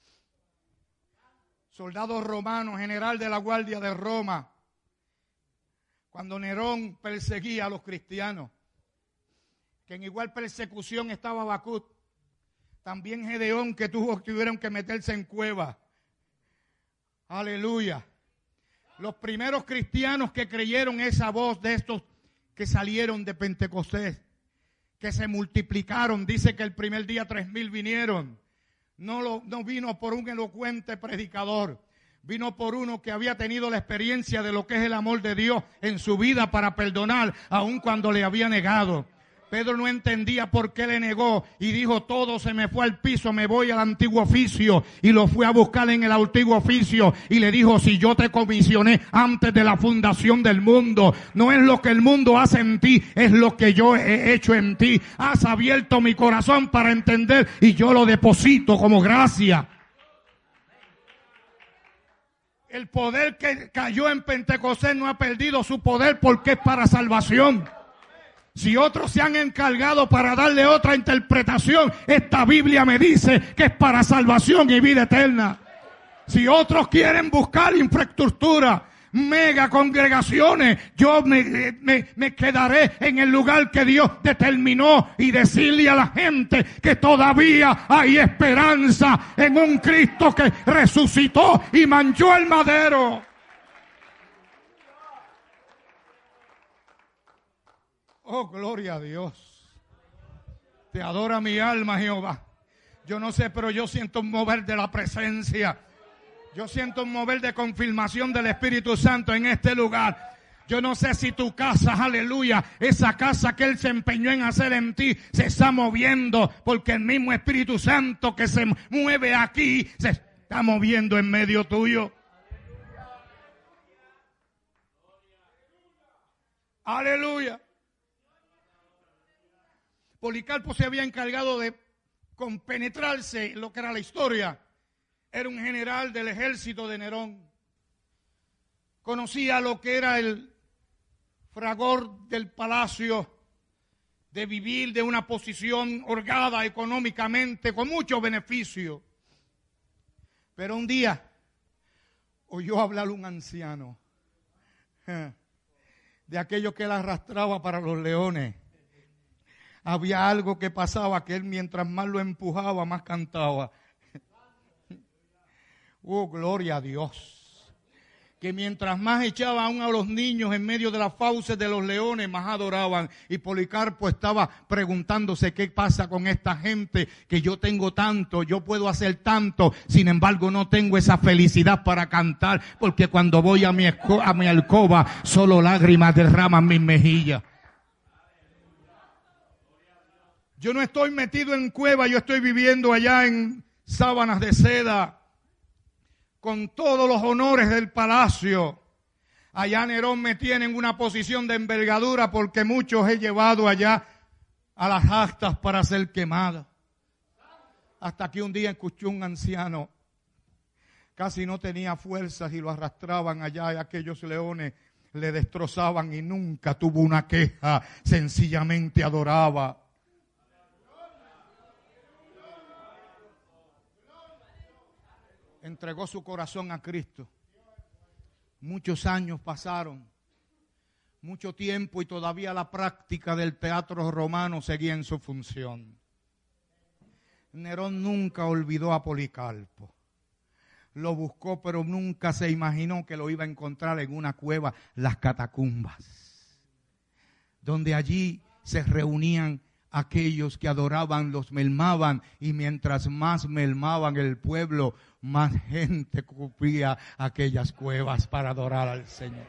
soldado romano, general de la guardia de Roma, cuando Nerón perseguía a los cristianos, que en igual persecución estaba Habacuc, también Gedeón, que tuvieron que meterse en cueva. Aleluya. Los primeros cristianos que creyeron esa voz de estos que salieron de Pentecostés, que se multiplicaron, dice que el primer día 3,000 vinieron. No vino por un elocuente predicador, vino por uno que había tenido la experiencia de lo que es el amor de Dios en su vida para perdonar, aun cuando le había negado. Pedro no entendía por qué le negó y dijo: todo se me fue al piso, me voy al antiguo oficio. Y lo fue a buscar en el antiguo oficio y le dijo: si yo te comisioné antes de la fundación del mundo, no es lo que el mundo hace en ti, es lo que yo he hecho en ti. Has abierto mi corazón para entender y yo lo deposito como gracia. El poder que cayó en Pentecostés no ha perdido su poder porque es para salvación. Si otros se han encargado para darle otra interpretación, esta Biblia me dice que es para salvación y vida eterna. Si otros quieren buscar infraestructura, mega congregaciones. Yo me quedaré en el lugar que Dios determinó y decirle a la gente que todavía hay esperanza en un Cristo que resucitó y manchó el madero. Oh, gloria a Dios. Te adora mi alma, Jehová. Yo no sé, pero yo siento un mover de la presencia. Yo siento un mover de confirmación del Espíritu Santo en este lugar. Yo no sé si tu casa, aleluya, esa casa que Él se empeñó en hacer en ti, se está moviendo, porque el mismo Espíritu Santo que se mueve aquí, se está moviendo en medio tuyo. Aleluya. Policarpo se había encargado de compenetrarse en lo que era la historia. Era un general del ejército de Nerón. Conocía lo que era el fragor del palacio, de vivir de una posición holgada económicamente, con mucho beneficio. Pero un día oyó hablar un anciano de aquello que él arrastraba para los leones. Había algo que pasaba, que él mientras más lo empujaba, más cantaba. Oh, gloria a Dios. Que mientras más echaba aún a los niños en medio de las fauces de los leones, más adoraban. Y Policarpo estaba preguntándose qué pasa con esta gente, que yo tengo tanto, yo puedo hacer tanto, sin embargo no tengo esa felicidad para cantar, porque cuando voy a mi alcoba, solo lágrimas derraman mis mejillas. Yo no estoy metido en cueva, yo estoy viviendo allá en sábanas de seda, con todos los honores del palacio. Allá Nerón me tiene en una posición de envergadura porque muchos he llevado allá a las astas para ser quemada. Hasta que un día escuché un anciano, casi no tenía fuerzas y lo arrastraban allá y aquellos leones le destrozaban y nunca tuvo una queja, sencillamente adoraba. Entregó su corazón a Cristo. Muchos años pasaron, mucho tiempo, y todavía la práctica del teatro romano seguía en su función. Nerón nunca olvidó a Policarpo. Lo buscó, pero nunca se imaginó que lo iba a encontrar en una cueva, las catacumbas, donde allí se reunían aquellos que adoraban, los mermaban, y mientras más mermaban el pueblo, más gente cubría aquellas cuevas para adorar al Señor.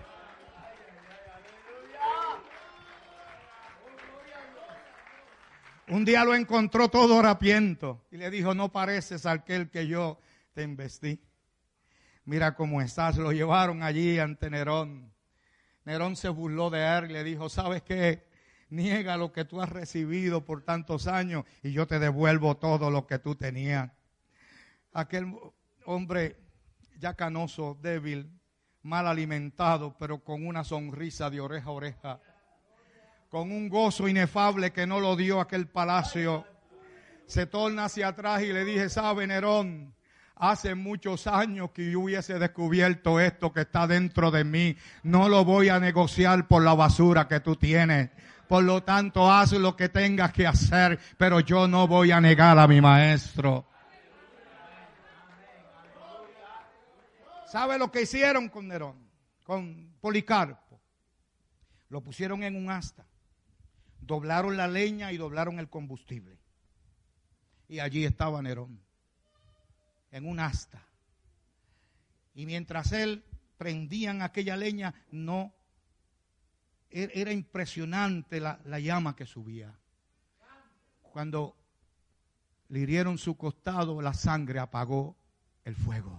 Un día lo encontró todo harapiento y le dijo: no pareces aquel que yo te investí. Mira cómo estás. Lo llevaron allí ante Nerón. Nerón se burló de él y le dijo: ¿sabes qué? Niega lo que tú has recibido por tantos años y yo te devuelvo todo lo que tú tenías. Aquel hombre ya canoso, débil, mal alimentado, pero con una sonrisa de oreja a oreja, con un gozo inefable que no lo dio aquel palacio, se torna hacia atrás y le dije: ¿sabe, Nerón? Hace muchos años que yo hubiese descubierto esto que está dentro de mí. No lo voy a negociar por la basura que tú tienes. Por lo tanto, haz lo que tengas que hacer, pero yo no voy a negar a mi maestro. ¿Sabe lo que hicieron con Nerón? Con Policarpo. Lo pusieron en un asta. Doblaron la leña y doblaron el combustible. Y allí estaba Nerón, en un asta. Y mientras él prendían aquella leña, no era impresionante la llama que subía. Cuando le hirieron su costado, la sangre apagó el fuego.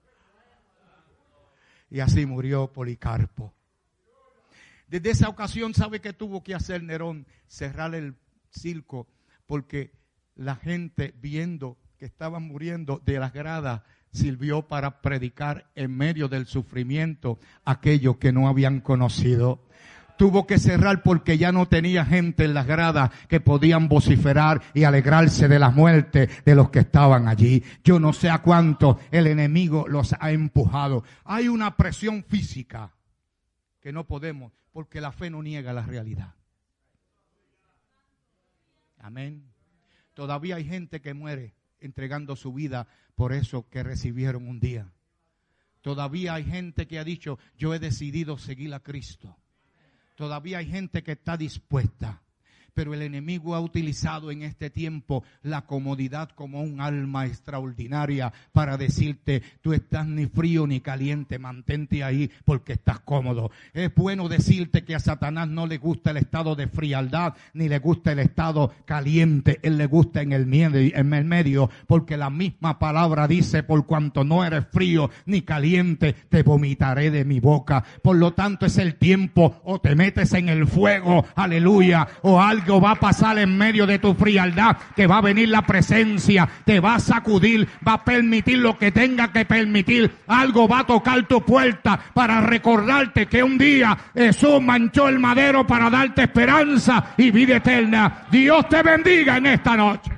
Y así murió Policarpo. Desde esa ocasión, ¿sabe qué tuvo que hacer Nerón? Cerrar el circo, porque la gente, viendo que estaban muriendo de las gradas, sirvió para predicar en medio del sufrimiento aquello que no habían conocido. tuvo que cerrar porque ya no tenía gente en las gradas que podían vociferar y alegrarse de la muerte de los que estaban allí. Yo no sé a cuánto el enemigo los ha empujado. Hay una presión física que no podemos, porque la fe no niega la realidad. Amén. Todavía hay gente que muere entregando su vida por eso que recibieron un día. Todavía hay gente que ha dicho, yo he decidido seguir a Cristo. Todavía hay gente que está dispuesta. Pero el enemigo ha utilizado en este tiempo la comodidad como un arma extraordinaria para decirte, tú estás ni frío ni caliente, mantente ahí porque estás cómodo. Es bueno decirte que a Satanás no le gusta el estado de frialdad, ni le gusta el estado caliente. Él le gusta en el medio, porque la misma palabra dice, por cuanto no eres frío ni caliente, te vomitaré de mi boca. Por lo tanto es el tiempo, o te metes en el fuego, aleluya, o algo va a pasar en medio de tu frialdad, que va a venir la presencia, te va a sacudir, va a permitir lo que tenga que permitir. Algo va a tocar tu puerta para recordarte que un día Jesús manchó el madero para darte esperanza y vida eterna. Dios te bendiga en esta noche.